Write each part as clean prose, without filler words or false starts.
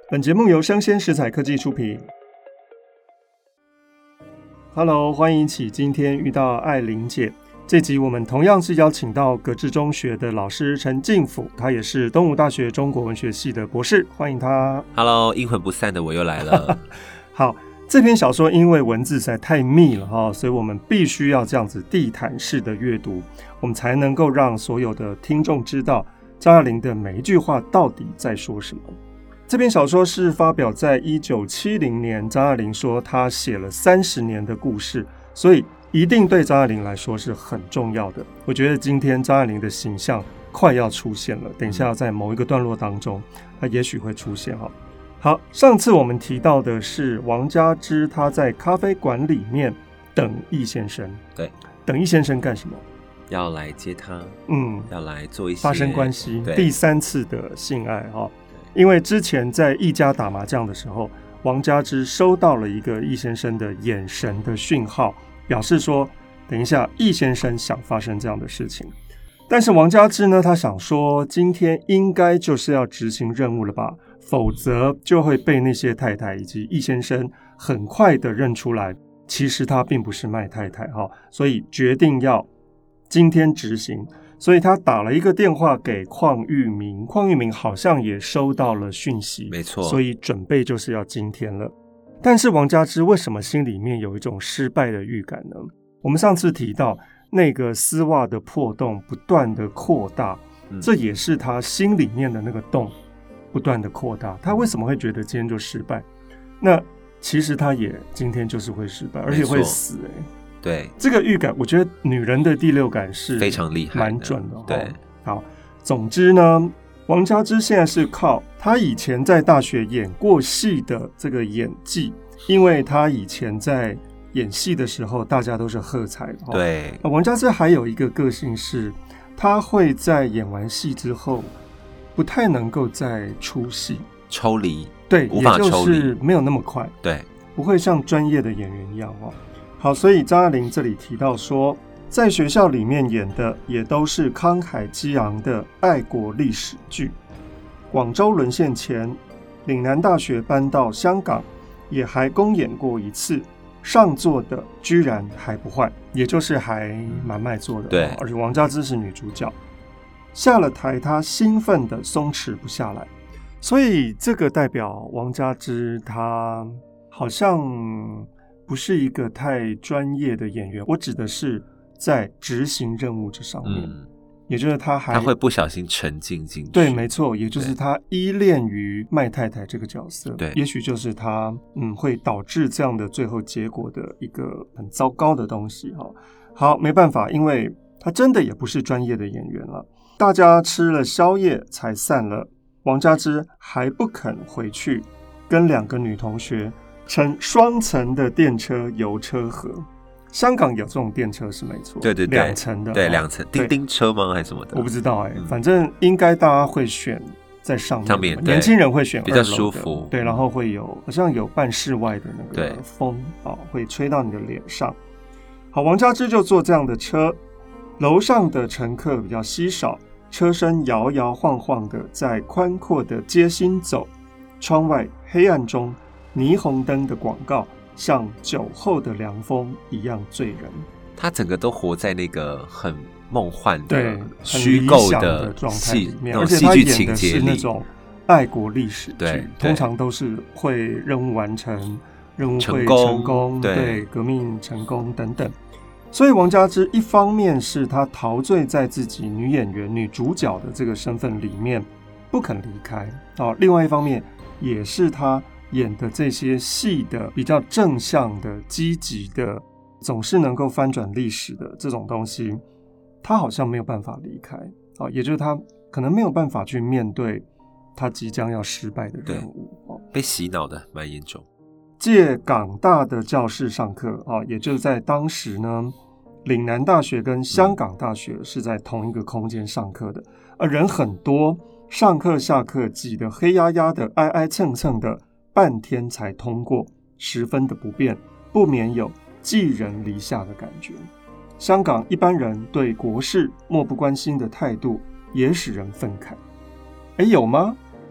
本节目由生鲜食材科技出品。Hello， 欢迎一起今天遇到艾琳姐。这集我们同样是邀请到格致中学的老师陈敬甫，他也是东吴大学中国文学系的博士，欢迎他。 Hello， 阴魂不散的我又来了。 好，这篇小说因为文字实在太密了所以我们必须要这样子地毯式的阅读，我们才能够让所有的听众知道张爱玲的每一句话到底在说什么。这篇小说是发表在1970年，张爱玲说她写了30年的故事，所以一定对张爱玲来说是很重要的。我觉得今天张爱玲的形象快要出现了，等一下在某一个段落当中她也许会出现。好，上次我们提到的是王佳芝她在咖啡馆里面等易先生。 对， 等易先生干什么？ 要来接他，要来做一些发生关系，第3次的性爱因为之前在易家打麻将的时候，王佳芝收到了一个易先生的眼神的讯号，表示说等一下易先生想发生这样的事情。但是王佳芝呢，他想说今天应该就是要执行任务了吧，否则就会被那些太太以及易先生很快的认出来，其实他并不是麦太太所以决定要今天执行。所以他打了一个电话给邝裕民，邝裕民好像也收到了讯息， 没错， 所以准备就是要今天了。但是王佳芝为什么心里面有一种失败的预感呢？我们上次提到那个丝袜的破洞不断的扩大，这也是他心里面的那个洞不断的扩大。他为什么会觉得今天就失败？那其实他也今天就是会失败，而且会死对， 这个预感我觉得女人的第六感是非常厉害， 蛮准的。 对， 好，总之呢，王佳芝现在是靠她以前在大学演过戏的这个演技，因为她以前在演戏的时候大家都是喝彩的。 对， 王佳芝还有一个个性是她会在演完戏之后不太能够再出戏， 抽离， 对， 无法抽离， 也就是没有那么快， 对， 不会像专业的演员一样好，所以张爱玲这里提到说，在学校里面演的也都是慷慨激昂的爱国历史剧。广州沦陷前，岭南大学搬到香港，也还公演过一次，上座的居然还不坏，也就是还蛮卖座的。 对， 而且王佳芝是女主角。下了台，她兴奋的松弛不下来，所以这个代表王佳芝她好像不是一个太专业的演员，我指的是在执行任务这上面，也就是他会不小心沉浸进去。 对，没错，也就是他依恋于麦太太这个角色， 对， 也许就是他会导致这样的最后结果的一个很糟糕的东西好，没办法，因为他真的也不是专业的演员了。大家吃了宵夜才散了，王佳芝还不肯回去，跟2个女同学乘双层的电车游车河。香港有这种电车是没错， 对对对 ，2层的， 对，2层，叮叮车吗？还是什么的？ 我不知道反正应该大家会选在上面，年轻人会选2楼的， 比较舒服， 对，然后会有好像有半室外的那个风会吹到你的脸上。好，王佳芝就坐这样的车，楼上的乘客比较稀少，车身摇摇晃晃的在宽阔的街心走，窗外黑暗中霓虹灯的广告像酒后的凉风一样醉人。 他整个都活在那个很梦幻的虚构的状态里面， 而且他演的是那种爱国历史剧， 对， 通常都是会任务完成，任务会成功，对，革命成功等等。所以王佳芝一方面是她陶醉在自己女演员、女主角的这个身份里面不肯离开另外一方面也是她演的这些戏的比较正向的、积极的，总是能够翻转历史的这种东西，她好像没有办法离开也就是她可能没有办法去面对她即将要失败的任务被洗脑的蛮严重。 借港大的教室上课也就是在当时呢，岭南大学跟香港大学是在同一个空间上课的，而人很多，上课下课挤得黑压压的、挨挨蹭蹭的，半天才通过，十分的不便，不免有寄人篱下的感觉。香港一般人对国事漠不关心的态度也使人愤慨。有吗？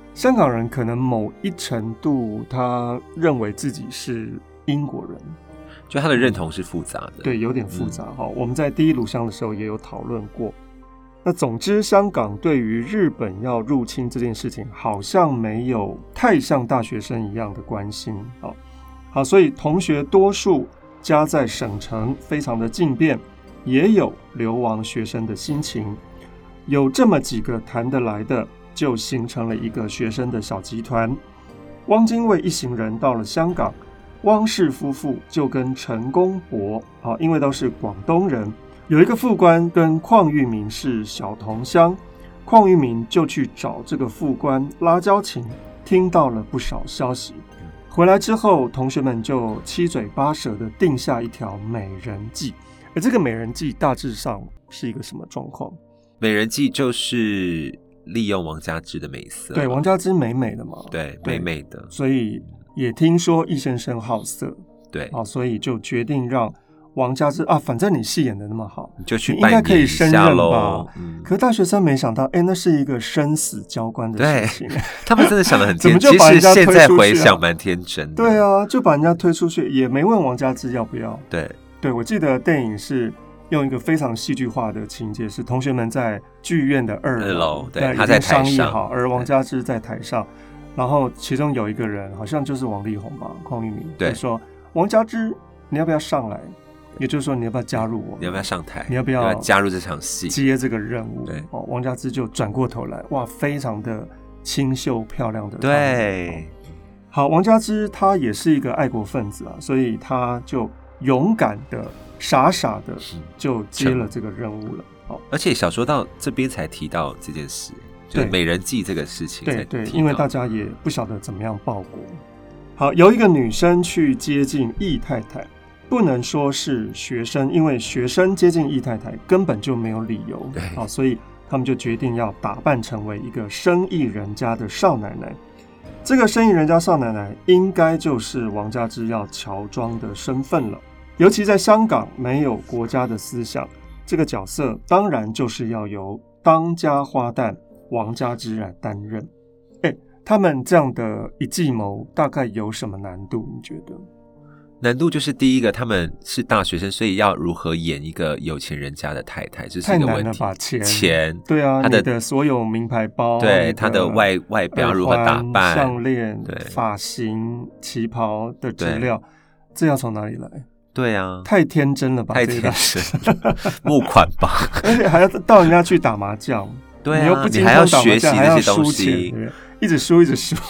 香港人可能某一程度他认为自己是英国人， 就他的认同是复杂的， 对，有点复杂。我们在第一炉香的时候也有讨论过。那总之，香港对于日本要入侵这件事情，好像没有太像大学生一样的关心。好，所以同学多数家在省城，非常的近便，也有流亡学生的心情。有这么几个谈得来的，就形成了一个学生的小集团。汪精卫一行人到了香港，汪氏夫妇就跟陈公博，因为都是广东人，有一个副官跟邝裕民是小同乡，邝裕民就去找这个副官拉交情，听到了不少消息。回来之后，同学们就七嘴八舌的定下一条美人计。而这个美人计大致上是一个什么状况？ 美人计就是利用王佳芝的美色， 对，王佳芝美美的嘛， 对，美美的， 所以也听说易先生好色， 对， 所以就决定让王佳芝反正你戏演的那么好， 你就去应该可以胜任吧。可大学生没想到，那是一个生死交关的事情。 他们真的想得很天真， 怎么就把人家推出去其实现在回想蛮天真的。 对啊，就把人家推出去，也没问王佳芝要不要。对，我记得电影是用一个非常戏剧化的情节，是同学们在剧院的二楼， 对，他在台上， 好，而王佳芝在台上，然后其中有一个人好像就是王力宏吧，邝裕民，就说王佳芝，你要不要上来？也就是说，你要不要加入我？ 你要不要上台？ 你要不要加入这场戏？ 接这个任务？ 对， 王佳芝就转过头来，哇，非常的清秀漂亮的。 对， 好，王佳芝她也是一个爱国分子啊，所以她就勇敢的、傻傻的就接了这个任务了。 而且小说到这边才提到这件事，就是美人计这个事情。 对，因为大家也不晓得怎么样报国。好，有一个女生去接近易太太。不能说是学生，因为学生接近易太太根本就没有理由，所以他们就决定要打扮成为一个生意人家的少奶奶。这个生意人家少奶奶应该就是王佳芝要乔装的身份了。尤其在香港没有国家的思想，这个角色当然就是要由当家花旦王佳芝来担任。他们这样的一计谋大概有什么难度？你觉得？ 难度就是第一个，他们是大学生，所以要如何演一个有钱人家的太太，这是一个问题。太难了吧？钱， 对啊，他的所有名牌包， 对他的外表如何打扮， 项链、发型、旗袍的质料，这要从哪里来？ 对啊， 太天真了吧？ 太天真，募款吧， 而且还要到人家去打麻将， 对啊， 你又不经你还要学习这些东西， 一直输。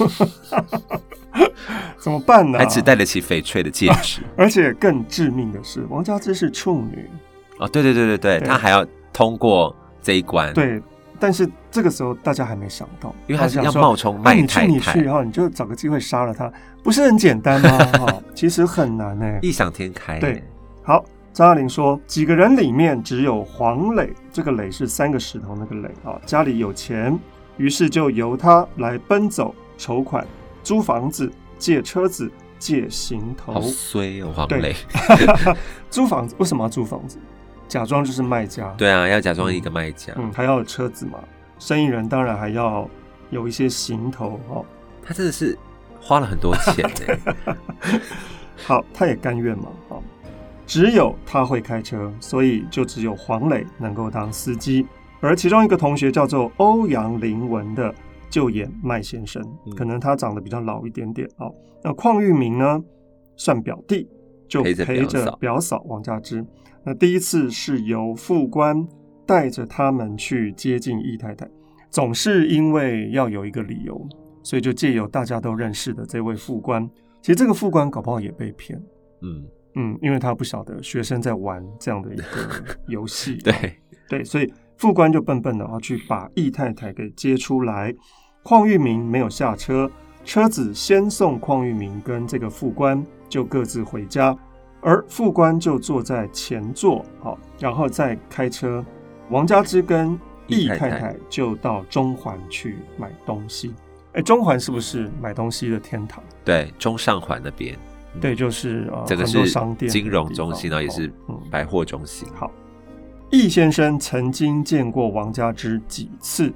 怎么办呢？ 还只戴得起翡翠的戒指， 而且更致命的是，王佳芝是处女。 对，她还要通过这一关。 对，但是这个时候大家还没想到， 因为她是要冒充麦太太， 你去你就找个机会杀了她，不是很简单吗？其实很难异想天开。 对，好，张爱玲说，几个人里面只有黄磊，这个磊是3个石头那个磊家里有钱，于是就由他来奔走筹款。租房子、借车子、借行头， 好衰黄磊。 租房子为什么要租房子？假装就是卖家。 对啊，要假装一个卖家。 还要有车子嘛。生意人当然还要有一些行头他真的是花了很多钱好，他也甘愿嘛。只有他会开车，所以就只有黄磊能够当司机。而其中一个同学叫做欧阳凌文的。就演麦先生，可能他长得比较老一点点那邝裕民呢，算表弟，就陪着表嫂王佳芝。那第一次是由副官带着他们去接近易太太，总是因为要有一个理由，所以就借由大家都认识的这位副官。其实这个副官搞不好也被骗，因为他不晓得学生在玩这样的一个游戏。对，所以副官就笨笨的去把易太太给接出来。邝裕民没有下车，车子先送邝裕民跟这个副官就各自回家，而副官就坐在前座，然后再开车。王佳芝跟易太太就到中环去买东西。中环是不是买东西的天堂？ 对，中上环那边。 对，就是这个是商店、 金融中心，然后也是百货中心。 好，易先生曾经见过王佳芝几次。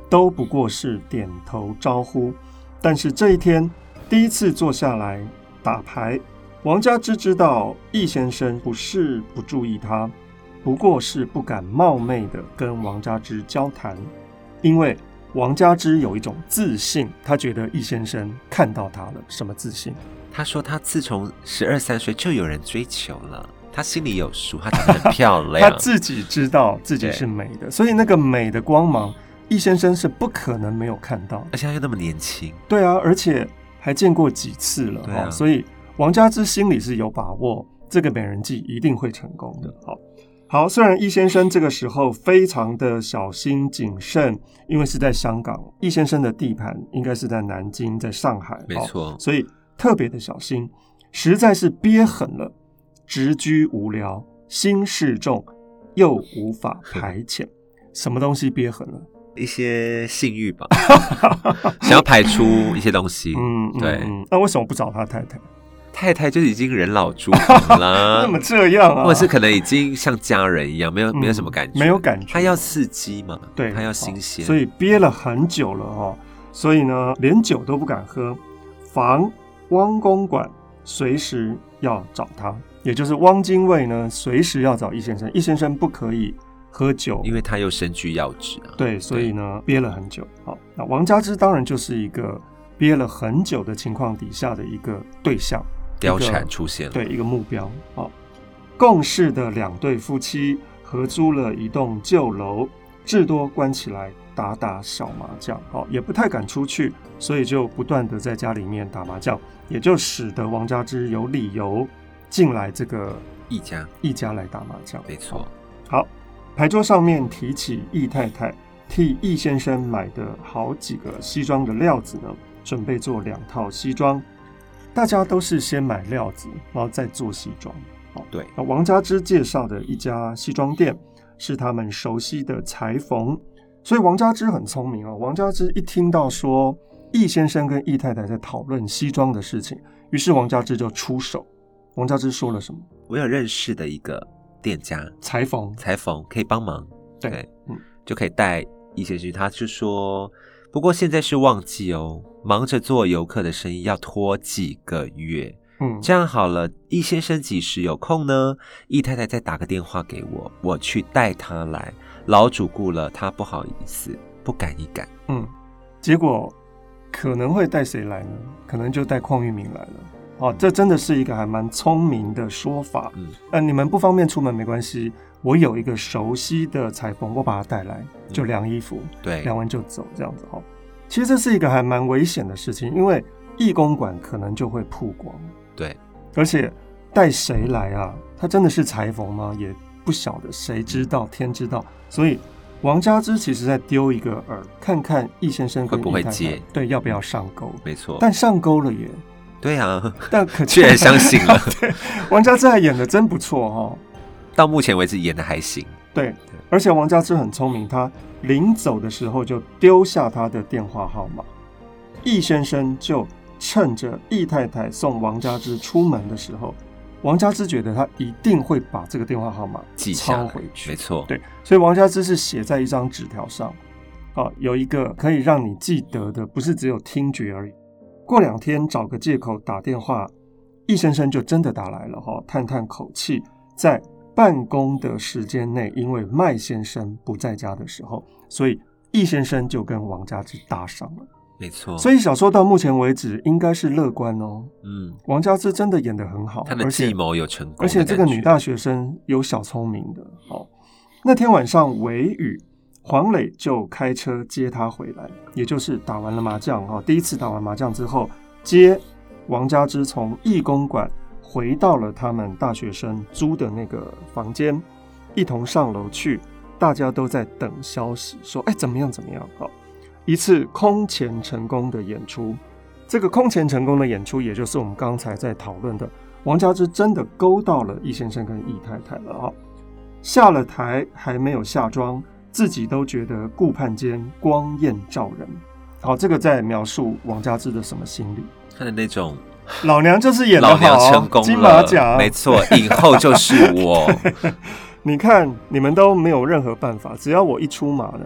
都不过是点头招呼。但是这一天第一次坐下来打牌，王家之知道易先生不是不注意他，不过是不敢冒昧的跟王家之交谈，因为王家之有一种自信，他觉得易先生看到他了。什么自信？ 他说他自从12、13岁就有人追求了，他心里有数，他长得很漂亮， 他自己知道自己是美的，所以那个美的光芒，易先生是不可能没有看到， 而且他又那么年轻。 对啊，而且还见过几次了， 啊， 所以王家之心里是有把握，这个美人计一定会成功的。好，虽然易先生这个时候非常的小心谨慎，因为是在香港，易先生的地盘应该是在南京，在上海， 没错， 所以特别的小心，实在是憋狠了，直居无聊，心事重，又无法排遣。什么东西憋狠了？ 一些性欲吧，想要排出一些东西。对。 那为什么不找他太太？ 太太就是已经人老珠黄了， 怎么这样啊？ 或者是可能已经像家人一样，没有什么感觉， 没有感觉。 他要刺激嘛， 对， 他要新鲜， 所以憋了很久了所以呢，连酒都不敢喝，防汪公馆随时要找他，也就是汪精卫呢，随时要找易先生。易先生不可以喝酒， 因为他又身居要职啊。 对，所以呢，憋了很久。好，那王家之当然就是一个憋了很久的情况底下的一个对象， 貂蝉出现了， 对，一个目标。好，共事的2对夫妻合租了一栋旧楼，至多关起来打打小麻将，也不太敢出去，所以就不断的在家里面打麻将，也就使得王家之有理由进来这个易家来打麻将。 没错。 好，牌桌上面提起易太太替易先生买的好几个西装的料子呢，准备做2套西装。大家都是先买料子，然后再做西装。 对。 王家之介绍的一家西装店是他们熟悉的裁缝，所以王家之很聪明王家之一听到说易先生跟易太太在讨论西装的事情，于是王家之就出手。王家之说了什么？ 我有认识的一个店家，裁缝可以帮忙，对，就可以带易先生。他就说，不过现在是旺季忙着做游客的生意，要拖几个月。这样好了，易先生几时有空呢？易太太再打个电话给我，我去带他来。老主顾了，他不好意思，不敢一敢。 结果可能会带谁来呢？可能就带邝裕民来了。这真的是一个还蛮聪明的说法。你们不方便出门没关系，我有一个熟悉的裁缝，我把他带来，就量衣服， 对， 量完就走，这样子。其实这是一个还蛮危险的事情，因为易公馆可能就会曝光。 对， 而且带谁来啊？他真的是裁缝吗？也不晓得，谁知道？天知道。所以王家之其实在丢一个饵，看看易先生跟易太太会不会接， 对，要不要上钩？ 没错， 但上钩了耶。 对啊， 但可居然相信了。 对，王家之还演得真不错到目前为止演得还行。 对，而且王家之很聪明，他临走的时候就丢下他的电话号码。易先生就趁着易太太送王家之出门的时候，王家之觉得他一定会把这个电话号码抄回去。 没错， 对，所以王家之是写在一张纸条上，有一个可以让你记得的，不是只有听觉而已。过2天找个借口打电话，易先生就真的打来了叹叹口气，在办公的时间内，因为麦先生不在家的时候，所以易先生就跟王家之搭上了。 没错， 所以小说到目前为止应该是乐观王家之真的演得很好， 他的计谋有成功， 而且这个女大学生有小聪明的。那天晚上微雨，黄磊就开车接他回来，也就是打完了麻将第一次打完麻将之后，接王家之从易公馆回到了他们大学生租的那个房间，一同上楼去，大家都在等消息，说怎么样一次空前成功的演出。这个空前成功的演出，也就是我们刚才在讨论的，王家之真的勾到了易先生跟易太太了下了台还没有下妆，自己都觉得顾盼间光艳照人。这个在描述王家之的什么心理？ 他的那种老娘就是演得好， 老娘成功了， 金马奖， 没错，影后就是我。 你看你们都没有任何办法，只要我一出马呢，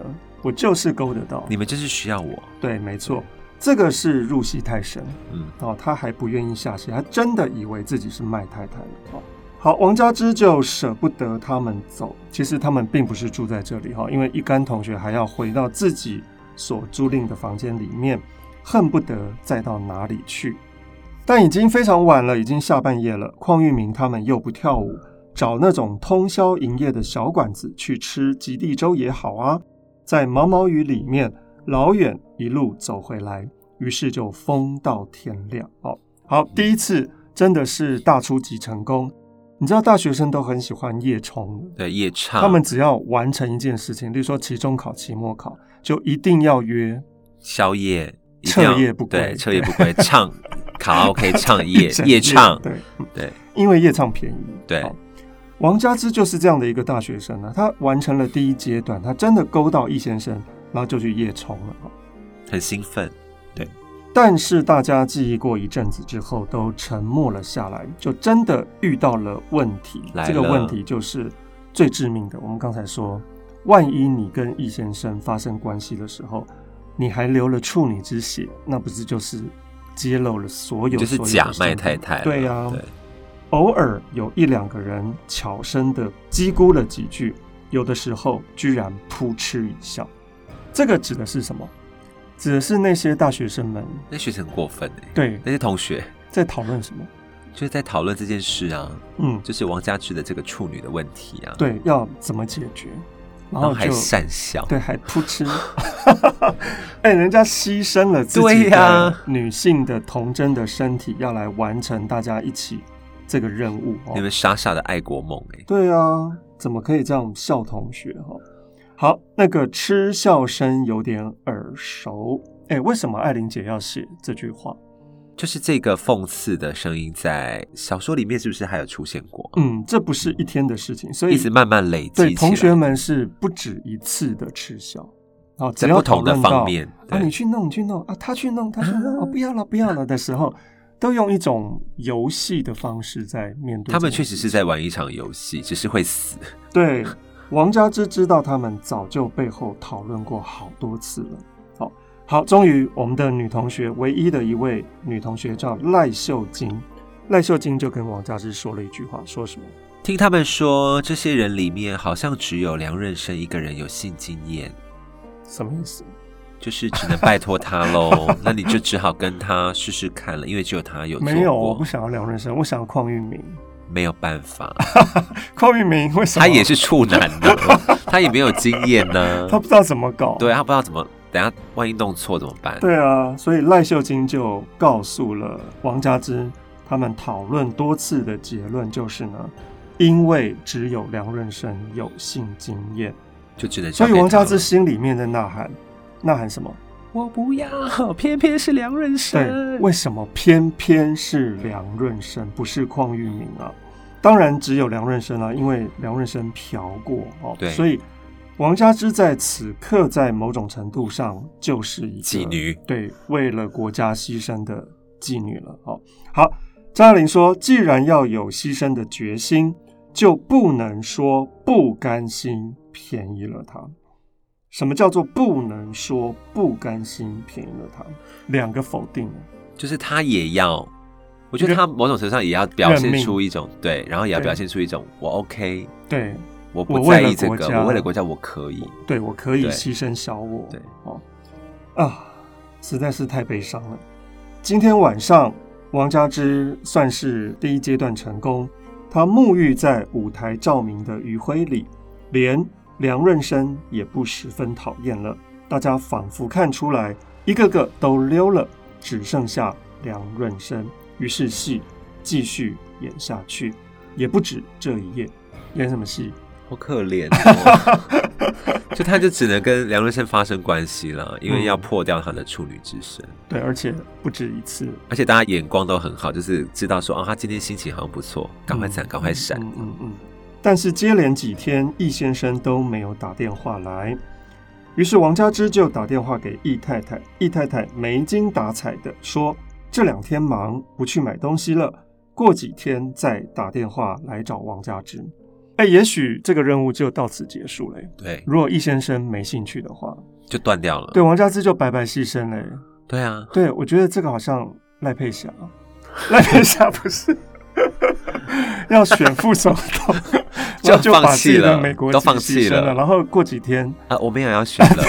我就是勾得到， 你们就是需要我。 对，没错，这个是入戏太深，他还不愿意下戏，他真的以为自己是麦太太了。好，王佳芝就舍不得他们走，其实他们并不是住在这里，因为一干同学还要回到自己所租赁的房间里面，恨不得再到哪里去。但已经非常晚了，已经下半夜了，邝裕民他们又不跳舞，找那种通宵营业的小馆子去吃极地粥也好啊。在毛毛雨里面老远一路走回来，于是就疯到天亮。好，第一次真的是大出奇成功。你知道大学生都很喜欢夜冲， 对，夜唱， 他们只要完成一件事情，例如说期中考、期末考，就一定要约宵夜， 彻夜不归， 对，彻夜不归，唱卡拉 OK 唱夜唱，对， 因为夜唱便宜。 对， 王佳芝就是这样的一个大学生呢，他完成了第一阶段，他真的勾到易先生，然后就去夜冲了， 很兴奋。对， 但是大家记忆过一阵子之后都沉默了下来，就真的遇到了问题。这个问题就是最致命的，我们刚才说，万一你跟易先生发生关系的时候，你还流了处女之血，那不是就是揭露了所有就是假麦太太。 对啊，偶尔有一两个人悄声的叽咕了几句，有的时候居然扑哧一笑。这个指的是什么？指的是那些大学生们， 那学生很过分对， 那些同学在讨论什么？ 就是在讨论这件事啊，就是王佳芝的这个处女的问题啊， 对，要怎么解决？ 然后还讪笑， 对，还扑哧，人家牺牲了自己的女性的童真的身体，要来完成大家一起这个任务。 你们傻傻的爱国梦对啊，怎么可以这样笑同学？好，那个嗤笑声有点耳熟，为什么艾琳姐要写这句话？ 就是这个讽刺的声音在小说里面是不是还有出现过？ 这不是一天的事情，所以一直慢慢累积起来。 对，同学们是不止一次的嗤笑， 在不同的方面， 你去弄，你去弄啊，他去弄，他去弄，不要了，不要了的时候，都用一种游戏的方式在面对。 他们确实是在玩一场游戏，只是会死。 对，王佳芝知道他们早就背后讨论过好多次了。好，终于我们的女同学，唯一的一位女同学叫赖秀晶，赖秀晶就跟王佳芝说了一句话，说什么？ 听他们说，这些人里面好像只有梁润生一个人有性经验。 什么意思？ 就是只能拜托他咯。那你就只好跟他试试看了，因为只有他有做过。 没有，我不想要梁润生，我想要邝裕民。 没有办法， 邝裕民为什么？ 他也是处男的，他也没有经验呢， 他不知道怎么搞。 对，他不知道怎么，等下万一弄错怎么办？ 对啊，所以赖秀晶就告诉了王佳芝，他们讨论多次的结论就是呢，因为只有梁润生有性经验， 就只能所以王佳芝心里面的呐喊什么？ 我不要，偏偏是梁润生。 对，为什么偏偏是梁润生，不是邝裕民啊？当然只有梁润生啊，因为梁润生嫖过对， 所以王佳芝在此刻在某种程度上就是一个妓女， 对，为了国家牺牲的妓女了。好，张爱玲说，既然要有牺牲的决心，就不能说不甘心便宜了他。什么叫做不能说不甘心便宜了他？两个否定， 就是他也要，我觉得他某种程度上也要表现出一种对，然后也要表现出一种我 OK， 对， 我不在意这个，我为了国家我可以， 对，我可以牺牲小我， 对， 实在是太悲伤了。今天晚上王佳芝算是第一阶段成功，她沐浴在舞台照明的余晖里，连梁润生也不十分讨厌了，大家仿佛看出来，一个个都溜了，只剩下梁润生。于是戏继续演下去，也不止这一夜。演什么戏？ 好可怜哦！就他就只能跟梁润生发生关系了，因为要破掉他的处女之身。 对，而且不止一次， 而且大家眼光都很好，就是知道说，他今天心情好像不错，赶快闪，赶快闪。 但是接连几天，易先生都没有打电话来，于是王佳芝就打电话给易太太。易太太没精打采的说，这2天忙，不去买东西了，过几天再打电话来找王佳芝。也许这个任务就到此结束了。 对， 如果易先生没兴趣的话， 就断掉了。 对，王佳芝就白白牺牲了。 对啊， 对，我觉得这个好像赖佩霞，赖佩霞不是要选副总统，就把自己的美国都放弃了， 然后过几天我们也要选了。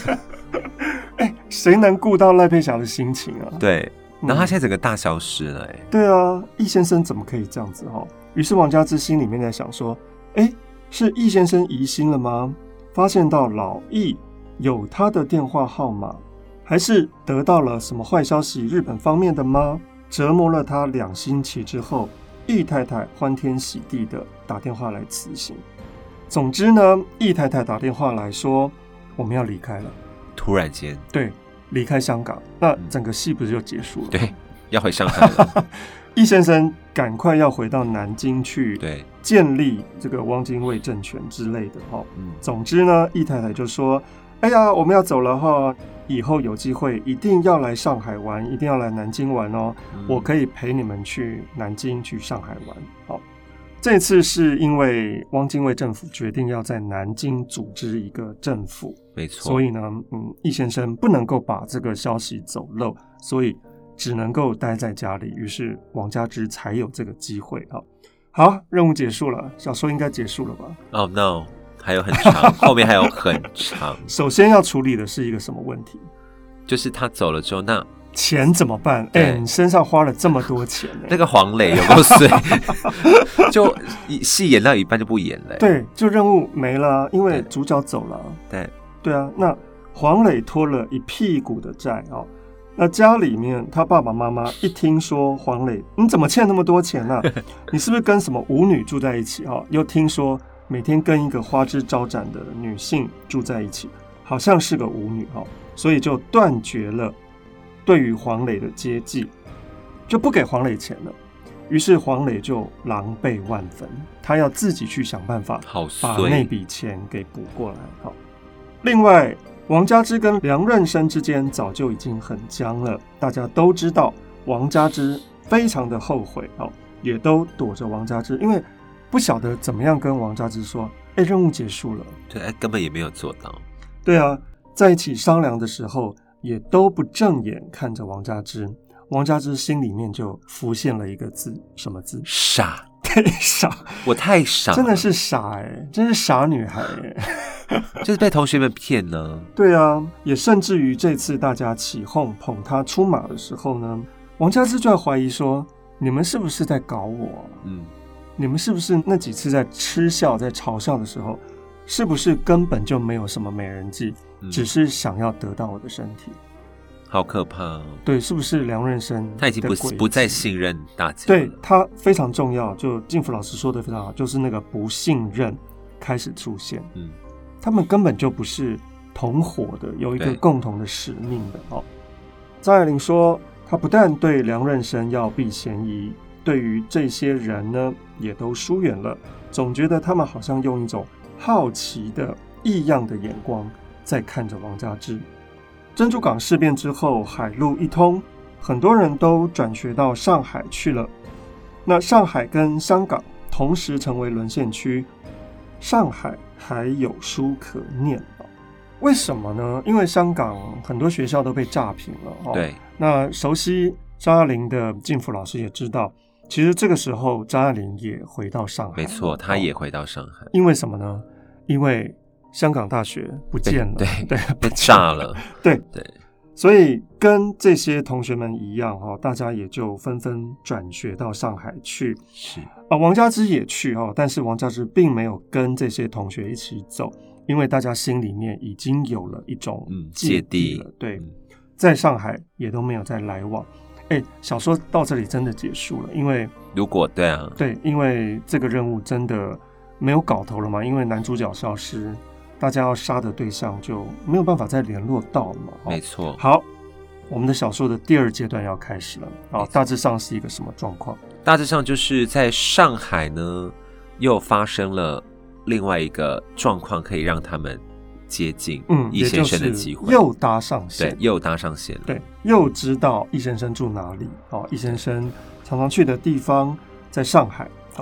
谁能顾到赖佩霞的心情啊？ 对，然后他现在整个大消失了。 对啊，易先生怎么可以这样子于是王佳芝心里面在想说，是易先生疑心了吗？发现到老易有他的电话号码，还是得到了什么坏消息日本方面的吗？折磨了他2星期之后，易太太欢天喜地的打电话来辞行。总之呢，易太太打电话来说我们要离开了， 突然间， 对，离开香港，那整个戏不是就结束了？ 对，要回上海了。 易先生赶快要回到南京去， 对， 建立这个汪精卫政权之类的总之呢，易太太就说：“哎呀，我们要走了以后有机会一定要来上海玩，一定要来南京玩我可以陪你们去南京、去上海玩。”这次是因为汪精卫政府决定要在南京组织一个政府， 没错， 所以呢，易先生不能够把这个消息走漏，所以只能够待在家里，于是王佳芝才有这个机会。好，任务结束了，小说应该结束了吧 ？Oh no， 还有很长，后面还有很长。 首先要处理的是一个什么问题？ 就是他走了之后，那钱怎么办？你身上花了这么多钱那个黄磊有够碎，就戏演到一半就不演了。 对，就任务没了，因为主角走了。对啊，那黄磊拖了一屁股的债那家里面他爸爸妈妈一听说黄磊你怎么欠那么多钱啊？你是不是跟什么舞女住在一起又听说每天跟一个花枝招展的女性住在一起，好像是个舞女所以就断绝了对于黄磊的接济，就不给黄磊钱了。于是黄磊就狼狈万分，他要自己去想办法把那笔钱给补过来。另外王佳芝跟梁任生之间早就已经很僵了，大家都知道王佳芝非常的后悔也都躲着王佳芝，因为不晓得怎么样跟王佳芝说任务结束了。 对，根本也没有做到。 对啊，在一起商量的时候也都不正眼看着王佳芝，王佳芝心里面就浮现了一个字，什么字？ 傻。 对，傻， 我太傻了， 真的是傻真是傻女孩就是被同学们骗呢。 对啊，也甚至于这次大家起哄捧她出马的时候呢，王佳芝就要怀疑说，你们是不是在搞我？你们是不是那几次在嗤笑在嘲笑的时候，是不是根本就没有什么美人计，只是想要得到我的身体？ 好可怕对，是不是梁任生他已经不再信任大家？ 对，他非常重要，就静福老师说的非常好，就是那个不信任开始出现。他们根本就不是同伙的，有一个共同的使命的张爱玲说，他不但对梁任生要避嫌疑，对于这些人呢也都疏远了，总觉得他们好像用一种好奇的异样的眼光在看着王佳芝。珍珠港事变之后，海路一通，很多人都转学到上海去了。那上海跟香港同时成为沦陷区，上海还有书可念。为什么呢？因为香港很多学校都被炸平了。 对， 那熟悉张爱玲的静福老师也知道，其实这个时候张爱玲也回到上海。 没错，她也回到上海。 因为什么呢？因为香港大学不见了， 对，被炸了。 对，所以跟这些同学们一样大家也就纷纷转学到上海去。 是王佳芝也去但是王佳芝并没有跟这些同学一起走，因为大家心里面已经有了一种芥蒂了。对，在上海也都没有再来往。小说到这里真的结束了，因为如果对， 因为这个任务真的没有搞头了嘛，因为男主角消失，大家要杀的对象就没有办法再联络到了嘛。 没错。 好，我们的小说的第2阶段要开始了。大致上是一个什么状况？ 大致上就是在上海呢，又发生了另外一个状况，可以让他们接近易先生的机会， 又搭上线。 对，又搭上线了。 对，又知道易先生住哪里。易先生常常去的地方在上海。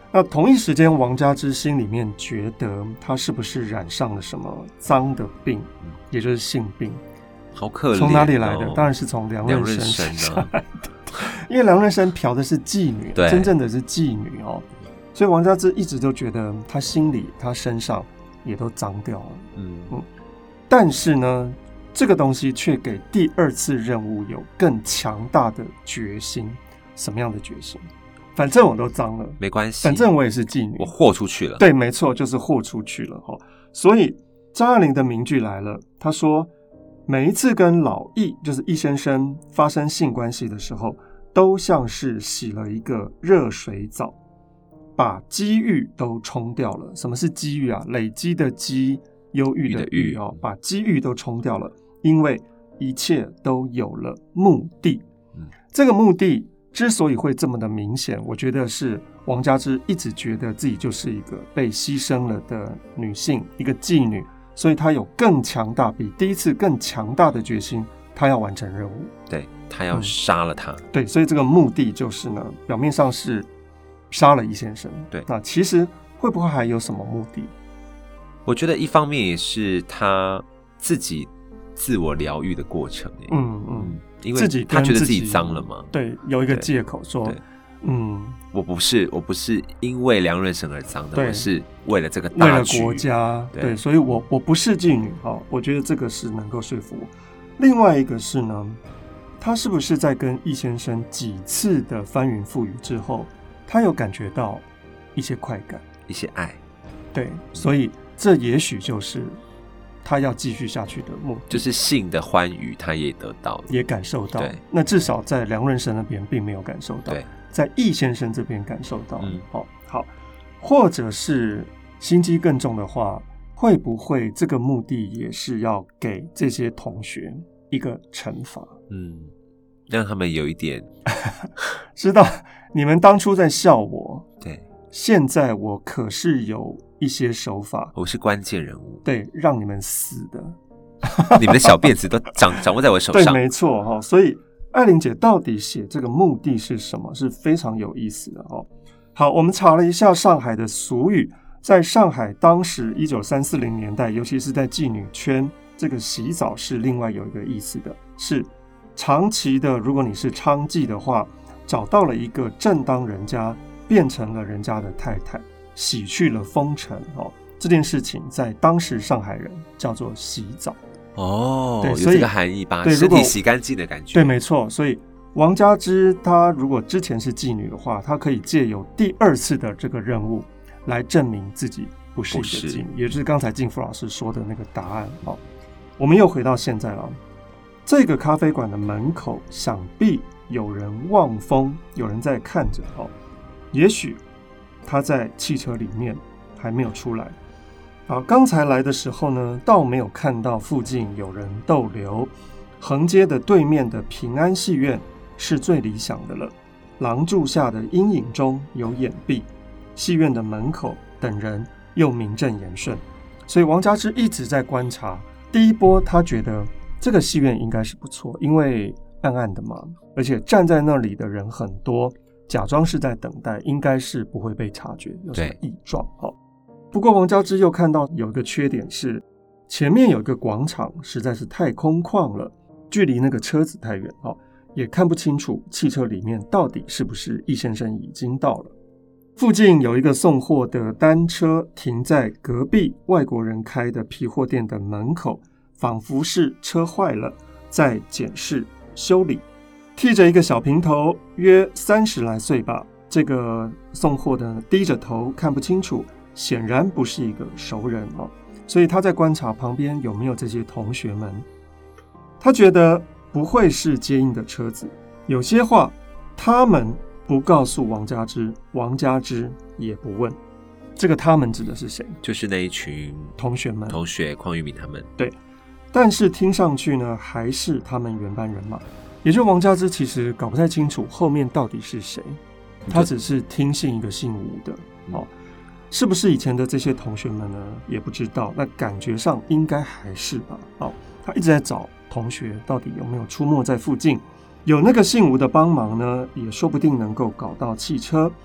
那同一时间，王佳芝心里面觉得他是不是染上了什么脏的病，也就是性病。 好可怜， 从哪里来的？当然是从梁润生身上来的，因为梁润生嫖的是妓女，真正的是妓女哦。所以王佳芝一直都觉得他心里、他身上也都脏掉了。但是呢，这个东西却给第二次任务有更强大的决心。什么样的决心？反正我都脏了， 没关系， 反正我也是妓女， 我豁出去了。 对，没错，就是豁出去了。所以张爱玲的名句来了，她说每一次跟老易，就是易先生发生性关系的时候，都像是洗了一个热水澡，把积郁都冲掉了。什么是积郁啊？累积的积，忧郁的郁，把积郁都冲掉了，因为一切都有了目的。这个目的之所以会这么的明显，我觉得是王佳芝一直觉得自己就是一个被牺牲了的女性，一个妓女，所以她有更强大，比第一次更强大的决心，她要完成任务。 对，她要杀了他。 对，所以这个目的就是呢，表面上是杀了易先生， 对， 那其实会不会还有什么目的？ 我觉得一方面也是她自己自我疗愈的过程。因为他觉得自己脏了嘛， 对，有一个借口说， 我不是因为梁润生而脏的，我是为了这个大局， 为了国家，对，所以我不是妓女，我觉得这个是能够说服我。另外一个是呢，他是不是在跟易先生几次的翻云覆雨之后，他有感觉到一些快感， 一些爱， 对，所以这也许就是他要继续下去的目的， 就是性的欢愉，他也得到了， 也感受到。那至少在梁润生那边并没有感受到，在易先生这边感受到。好，或者是心机更重的话，会不会这个目的也是要给这些同学一个惩罚？ 让他们有一点知道你们当初在笑我， 对， 现在我可是有一些手法， 我是关键人物， 对，让你们死的， 你们的小辫子都掌握在我手上， 对，没错。所以爱玲姐到底写这个目的是什么，是非常有意思的。好，我们查了一下上海的俗语，在上海当时1930年代，尤其是在妓女圈，这个洗澡是另外有一个意思的，是长期的，如果你是娼妓的话，找到了一个正当人家，变成了人家的太太，洗去了风尘。这件事情在当时上海人叫做洗澡。 对，有这个含义，把身体洗干净的感觉。 对，没错。所以王佳芝她如果之前是妓女的话，她可以借由第二次的这个任务来证明自己不是一个妓女，也就是刚才静福老师说的那个答案。我们又回到现在了，这个咖啡馆的门口想必有人望风，有人在看着。也许他在汽车里面还没有出来。刚才来的时候呢，倒没有看到附近有人逗留。横街的对面的平安戏院是最理想的了，廊柱下的阴影中有掩蔽，戏院的门口等人又名正言顺。所以王佳芝一直在观察。第一波他觉得这个戏院应该是不错，因为暗暗的嘛，而且站在那里的人很多，假装是在等待，应该是不会被察觉有什么异状。不过王佳芝又看到有一个缺点是，前面有一个广场实在是太空旷了，距离那个车子太远，也看不清楚汽车里面到底是不是易先生已经到了。附近有一个送货的单车停在隔壁外国人开的皮货店的门口，仿佛是车坏了，在检视修理。剃着一个小平头，约30来岁吧，这个送货的低着头看不清楚，显然不是一个熟人。所以他在观察旁边有没有这些同学们。他觉得不会是接应的车子，有些话他们不告诉王佳芝，王佳芝也不问。这个他们指的是谁？ 就是那一群同学们， 同学邝玉敏他们。 对，但是听上去呢，还是他们原班人马。也就王佳芝其实搞不太清楚后面到底是谁，他只是听信一个姓吴的。是不是以前的这些同学们呢？也不知道。那感觉上应该还是吧。他一直在找同学到底有没有出没在附近，有那个姓吴的帮忙呢，也说不定能够搞到汽车。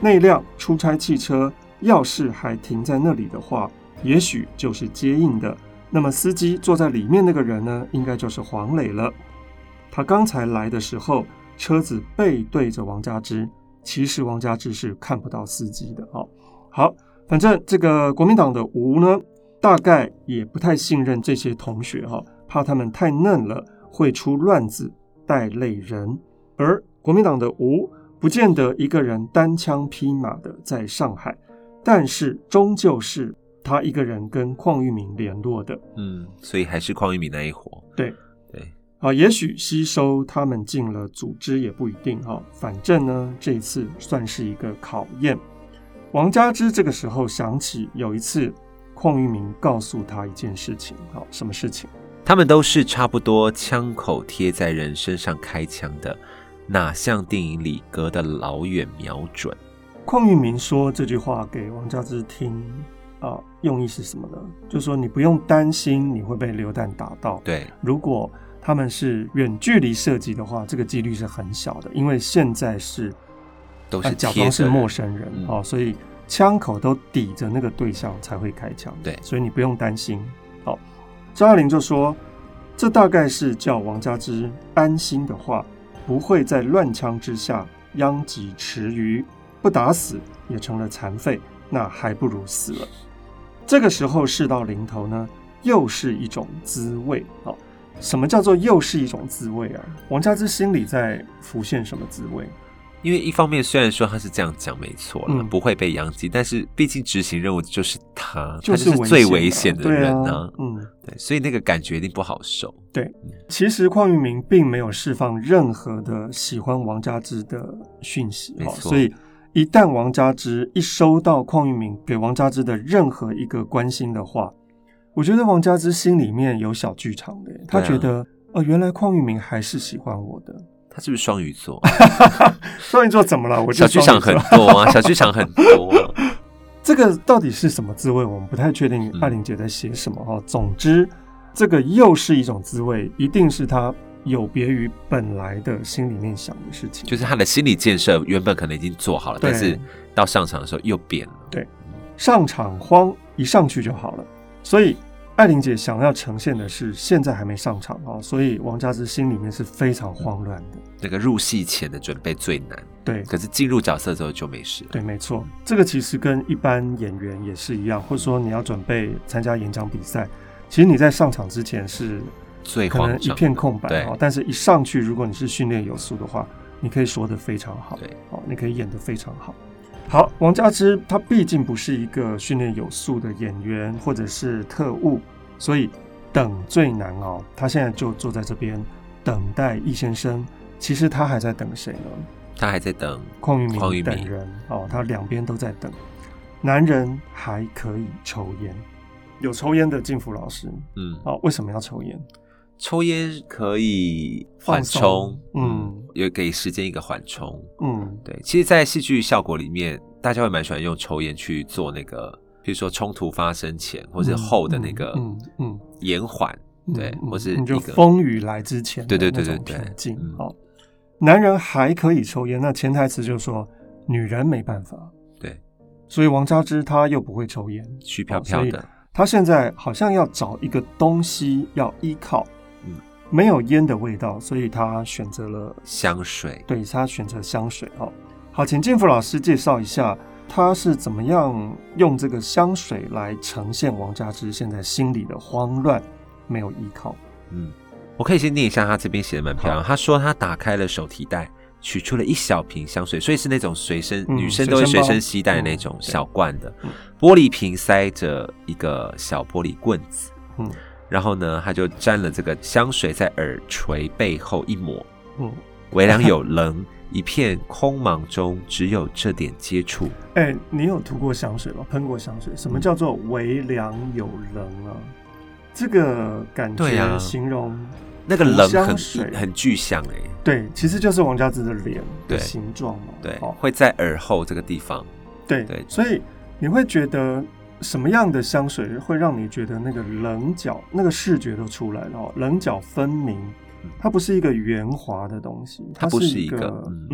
那辆出差汽车要是还停在那里的话，也许就是接应的。那么司机坐在里面那个人呢，应该就是黄磊了。他刚才来的时候，车子背对着王佳芝，其实王佳芝是看不到司机的。好，反正这个国民党的吴呢，大概也不太信任这些同学，怕他们太嫩了会出乱子带累人。而国民党的吴不见得一个人单枪匹马的在上海，但是终究是他一个人跟邝裕民联络的。 所以还是邝裕民那一伙。 对，也许吸收他们进了组织也不一定。反正呢，这一次算是一个考验。王佳芝这个时候想起有一次邝裕民告诉他一件事情。什么事情？ 他们都是差不多枪口贴在人身上开枪的，哪像电影里隔得老远瞄准。 邝裕民说这句话给王佳芝听，用意是什么呢？就是说你不用担心你会被流弹打到。 对， 如果他们是远距离射击的话，这个几率是很小的，因为现在是都是假装是陌生人，所以枪口都抵着那个对象才会开枪。 对， 所以你不用担心。张爱玲就说，这大概是叫王佳芝安心的话，不会在乱枪之下殃及池鱼，不打死也成了残废，那还不如死了。这个时候事到临头呢，又是一种滋味。什么叫做又是一种滋味啊？王佳芝心里在浮现什么滋味？ 因为一方面虽然说他是这样讲没错了，不会被殃及，但是毕竟执行任务就是他就是最危险的人啊。对，所以那个感觉一定不好受。 对，其实邝裕民并没有释放任何的喜欢王佳芝的讯息，所以一旦王佳芝一收到邝裕民给王佳芝的任何一个关心的话，我觉得王佳芝心里面有小剧场的，他觉得原来邝裕民还是喜欢我的。 他是不是双鱼座？ 双鱼座怎么了？我小剧场很多啊，小剧场很多。 这个到底是什么滋味？我们不太确定爱玲姐在写什么。总之，这个又是一种滋味，一定是他有别于本来的心里面想的事情。 就是他的心理建设原本可能已经做好了，但是到上场的时候又变了。 对，上场慌，一上去就好了。所以爱玲姐想要呈现的是现在还没上场，所以王佳芝心里面是非常慌乱的。 那个入戏前的准备最难。 对， 可是进入角色之后就没事了。 对，没错，这个其实跟一般演员也是一样，或者说你要准备参加演讲比赛，其实你在上场之前是最可能一片空白，但是一上去如果你是训练有素的话，你可以说得非常好，你可以演得非常好。好，王佳芝她毕竟不是一个训练有素的演员或者是特务，所以等最难熬。她现在就坐在这边等待易先生，其实她还在等谁呢？ 他还在等邝裕民等人，他两边都在等。男人还可以抽烟，有抽烟的敬福老师，为什么要抽烟？ 抽烟可以缓冲，也给时间一个缓冲，对。其实，在戏剧效果里面，大家会蛮喜欢用抽烟去做那个，比如说冲突发生前或者后的那个延缓，对，或是你就风雨来之前的那种平静。男人还可以抽烟，那潜台词就是说女人没办法。 对， 所以王佳芝她又不会抽烟， 虚飘飘的。 她现在好像要找一个东西要依靠，没有烟的味道，所以她选择了香水。 对，她选择香水。好，请敬福老师介绍一下，他是怎么样用这个香水来呈现王佳芝现在心里的慌乱，没有依靠。 我可以先念一下他这边写的蛮漂亮。他说他打开了手提袋，取出了一小瓶香水，所以是那种随身女生都会随身携带的那种小罐的，玻璃瓶塞着一个小玻璃棍子，然后呢他就沾了这个香水在耳垂背后一抹，微凉有棱，一片空茫中只有这点接触。 你有涂过香水吗？喷过香水？什么叫做微凉有棱啊？这个感觉形容那个棱很具象对，其实就是王佳芝的脸的形状嘛。 对，会在耳后这个地方。 对，所以你会觉得什么样的香水会让你觉得那个棱角，那个视觉都出来了，棱角分明。它不是一个圆滑的东西，它是一个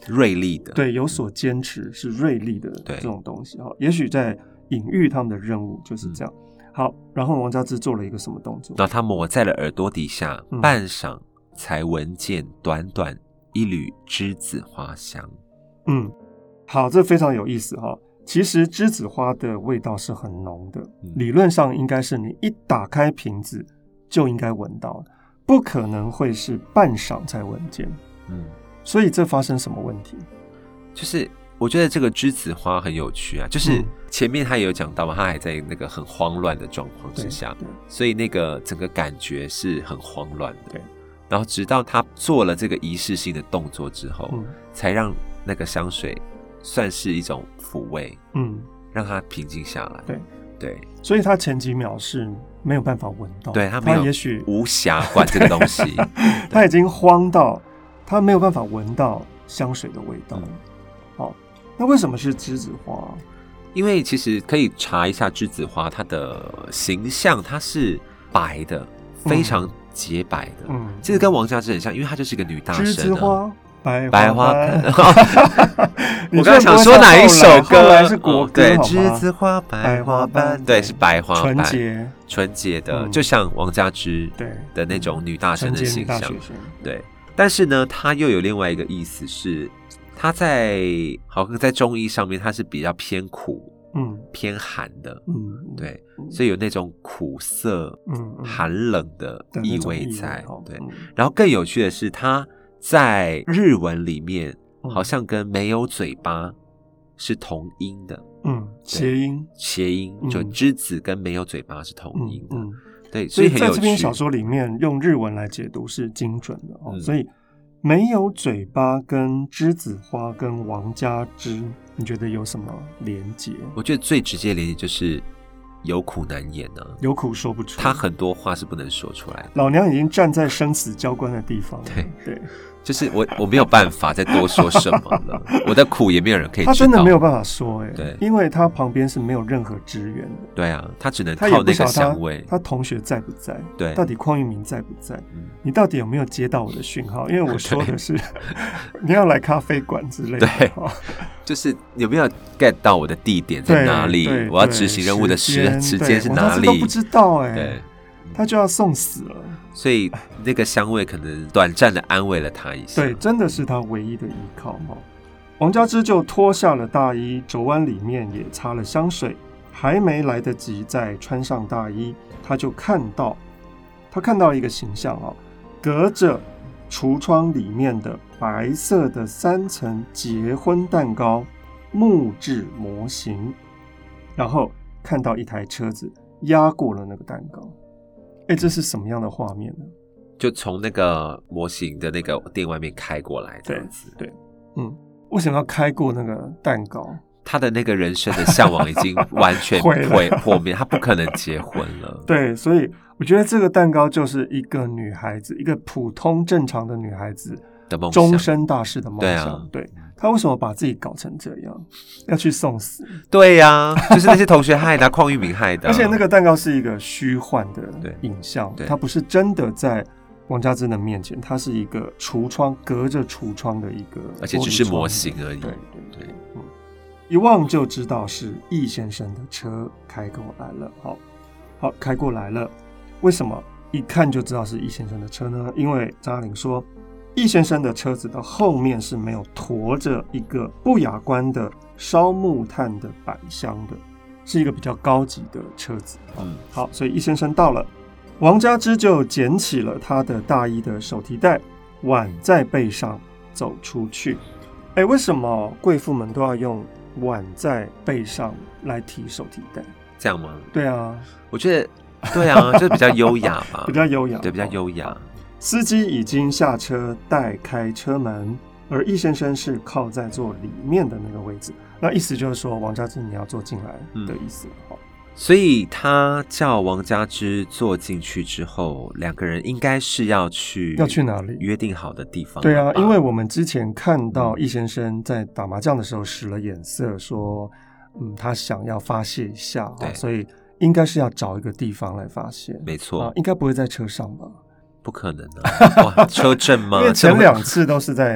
锐利的， 对，有所坚持是锐利的这种东西。也许在隐喻他们的任务就是这样。好，然后王佳芝做了一个什么动作？ 然后他抹在了耳朵底下，半晌才闻见短短一缕栀子花香。 好，这非常有意思哈。其实栀子花的味道是很浓的，理论上应该是你一打开瓶子就应该闻到了，不可能会是半晌才闻见。所以这发生什么问题？ 就是我觉得这个栀子花很有趣啊，就是前面他也有讲到嘛，他还在那个很慌乱的状况之下，所以那个整个感觉是很慌乱的。然后直到他做了这个仪式性的动作之后，才让那个香水算是一种抚慰，让他平静下来。对， 所以他前几秒是没有办法闻到， 对，他没有， 也许无暇管这个东西， 他已经慌到他没有办法闻到香水的味道。好，那为什么是栀子花？ 因为其实可以查一下栀子花，它的形象它是白的，非常洁白的。其实跟王佳芝很像，因为她就是一个女大生。 栀子花， 白花瓣。我刚才想说哪一首歌？ 后来是国歌， 对，栀子花，白花瓣，对，是白花瓣，纯洁的，就像王佳芝的那种女大生的形象。对，但是呢，它又有另外一个意思是。它好像在中医上面，它是比较偏苦，偏寒的，对，所以有那种苦涩、寒冷的意味在，对。然后更有趣的是，它在日文里面好像跟没有嘴巴是同音的， 谐音， 就栀子跟没有嘴巴是同音的，对，所以很有趣。 在这篇小说里面用日文来解读是精准的，所以。没有嘴巴跟栀子花跟王佳芝，你觉得有什么连结？ 我觉得最直接的连结就是有苦难言啊， 有苦说不出， 他很多话是不能说出来的。 老娘已经站在生死交关的地方了，对， 就是我没有办法再多说什么了，我的苦也没有人可以知道。 他真的没有办法说， 对， 因为他旁边是没有任何支援的。 对啊，他只能靠那个香味。 他同学在不在？ 对， 到底邝裕民在不在？你到底有没有接到我的讯号？因为我说的是你要来咖啡馆之类的， 对，就是有没有 get 到我的地点在哪里？我要执行任务的时间是哪里？ 我都不知道对。他就要送死了， 所以那个香味可能短暂的安慰了他一下。 对，真的是他唯一的依靠。王佳芝就脱下了大衣，肘弯里面也擦了香水，还没来得及再穿上大衣，他就看到一个形象隔着橱窗里面的白色的3层结婚蛋糕木质模型，然后看到一台车子压过了那个蛋糕。这是什么样的画面呢？ 就从那个模型的那个店外面开过来这样子。 对，为什么要开过那个蛋糕？ 他的那个人生的向往已经完全破灭，他不可能结婚了。 对，所以我觉得这个蛋糕就是一个女孩子，一个普通正常的女孩子的梦想， 终身大事的梦想。对，他为什么把自己搞成这样，要去送死？ 对呀，就是那些同学害的，邝裕民害的。 而且那个蛋糕是一个虚幻的影像，它不是真的在王佳芝的面前，它是一个橱窗，隔着橱窗的一个， 而且只是模型而已。对， 一望就知道是易先生的车开过来了。好，开过来了。为什么一看就知道是易先生的车呢？因为张爱玲说，易先生的车子的后面是没有驮着一个不雅观的烧木炭的板箱的，是一个比较高级的车子。好，所以易先生到了，王佳芝就捡起了他的大衣的手提袋，挽在背上走出去。为什么贵妇们都要用挽在背上来提手提袋？ 这样吗？ 对啊， 我觉得对啊，就是比较优雅吧， 比较优雅， 对，比较优雅。 司机已经下车带开车门，而易先生是靠在座里面的那个位置。那意思就是说，王佳芝你要坐进来的意思。 所以他叫王佳芝坐进去之后，两个人应该是要去哪里？ 约定好的地方。 对啊，因为我们之前看到易先生在打麻将的时候使了眼色，说他想要发泄一下，所以应该是要找一个地方来发泄。 没错， 应该不会在车上吧？ 不可能啊！哇，车震吗？ 因为前2次都是在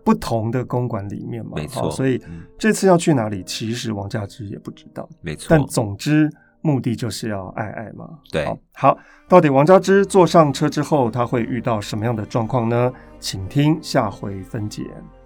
不同的公馆里面嘛， 没错， 所以这次要去哪里，其实王佳芝也不知道， 没错。 但总之目的就是要爱爱嘛。 对， 好，到底王佳芝坐上车之后，他会遇到什么样的状况呢？请听下回分解。